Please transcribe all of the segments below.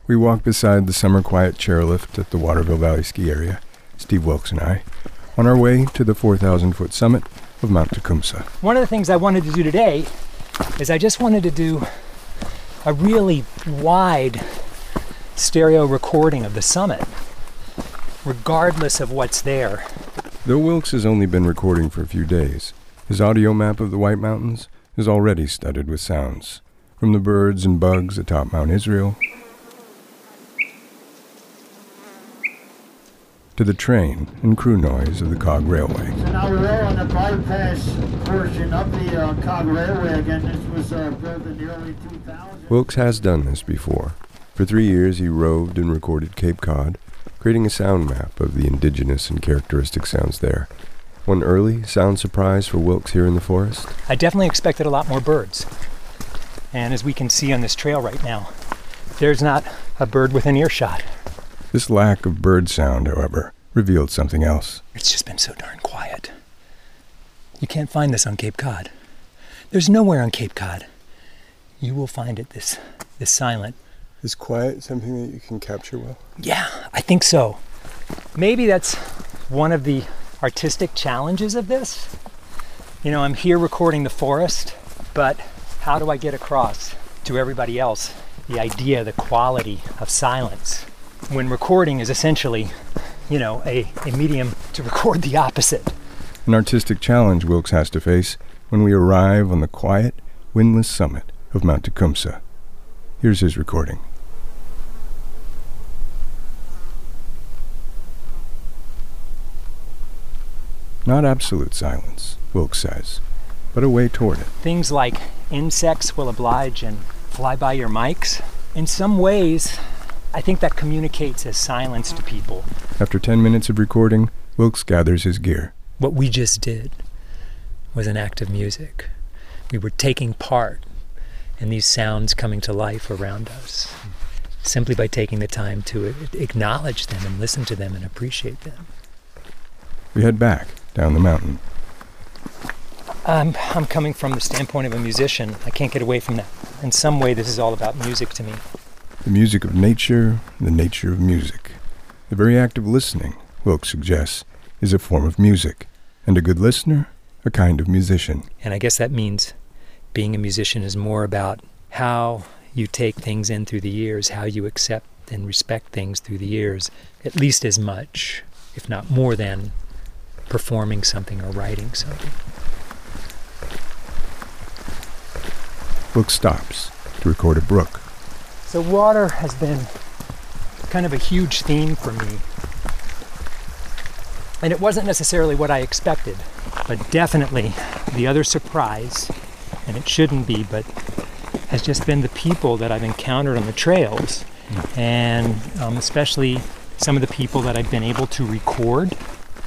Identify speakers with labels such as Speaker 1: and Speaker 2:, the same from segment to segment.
Speaker 1: We walk beside the summer quiet chairlift at the Waterville Valley Ski Area, Steve Wilkes and I, on our way to the 4,000-foot summit of Mount Tecumseh.
Speaker 2: One of the things I wanted to do today is I just wanted to do a really wide stereo recording of the summit, regardless of what's there.
Speaker 1: Though Wilkes has only been recording for a few days, his audio map of the White Mountains is already studded with sounds, from the birds and bugs atop Mount Israel to the train and crew noise of the Cog Railway.
Speaker 3: So now we're on the bypass portion of the Cog Railway again. This was built in the early 2000s.
Speaker 1: Wilkes has done this before. For 3 years he roved and recorded Cape Cod, creating a sound map of the indigenous and characteristic sounds there. One early sound surprise for Wilkes here in the forest?
Speaker 2: I definitely expected a lot more birds. And as we can see on this trail right now, there's not a bird within earshot.
Speaker 1: This lack of bird sound, however, revealed something else.
Speaker 2: It's just been so darn quiet. You can't find this on Cape Cod. There's nowhere on Cape Cod you will find it this silent.
Speaker 1: Is quiet something that you can capture well?
Speaker 2: Yeah, I think so. Maybe that's one of the artistic challenges of this. You know, I'm here recording the forest, but how do I get across to everybody else the idea, the quality of silence, when recording is essentially, you know, a medium to record the opposite?
Speaker 1: An artistic challenge Wilkes has to face when we arrive on the quiet, windless summit of Mount Tecumseh. Here's his recording. Not absolute silence, Wilkes says, but a way toward it.
Speaker 2: Things like insects will oblige and fly by your mics. In some ways, I think that communicates as silence to people.
Speaker 1: After 10 minutes of recording, Wilkes gathers his gear.
Speaker 2: What we just did was an act of music. We were taking part in these sounds coming to life around us, simply by taking the time to acknowledge them and listen to them and appreciate them.
Speaker 1: We head back down the mountain.
Speaker 2: I'm coming from the standpoint of a musician. I can't get away from that. In some way, this is all about music to me.
Speaker 1: The music of nature, the nature of music. The very act of listening, Wilkes suggests, is a form of music, and a good listener, a kind of musician.
Speaker 2: And I guess that means being a musician is more about how you take things in through the years, how you accept and respect things through the years, at least as much, if not more than performing something or writing something.
Speaker 1: Wilkes stops to record a brook.
Speaker 2: So water has been kind of a huge theme for me. And it wasn't necessarily what I expected, but definitely the other surprise, and it shouldn't be, but has just been the people that I've encountered on the trails, and especially some of the people that I've been able to record.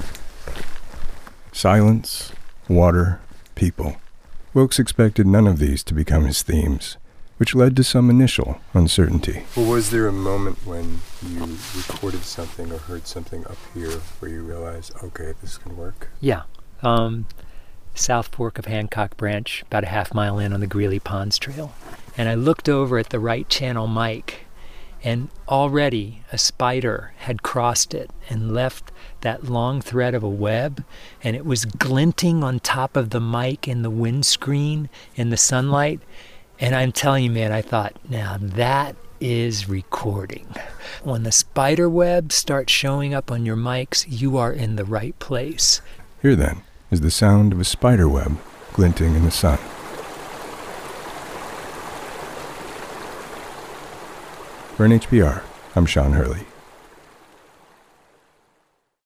Speaker 1: Silence, water, people. Wilkes expected none of these to become his themes, which led to some initial uncertainty. Well, was there a moment when you recorded something or heard something up here where you realized, okay, this can work?
Speaker 2: Yeah. South Fork of Hancock Branch, about a half mile in on the Greeley Ponds Trail. And I looked over at the right channel mic, and already a spider had crossed it and left that long thread of a web, and it was glinting on top of the mic in the windscreen in the sunlight. And I'm telling you, man, I thought, now that is recording. When the spider web starts showing up on your mics, you are in the right place.
Speaker 1: Here then is the sound of a spider web glinting in the sun. For NHPR, I'm Sean Hurley.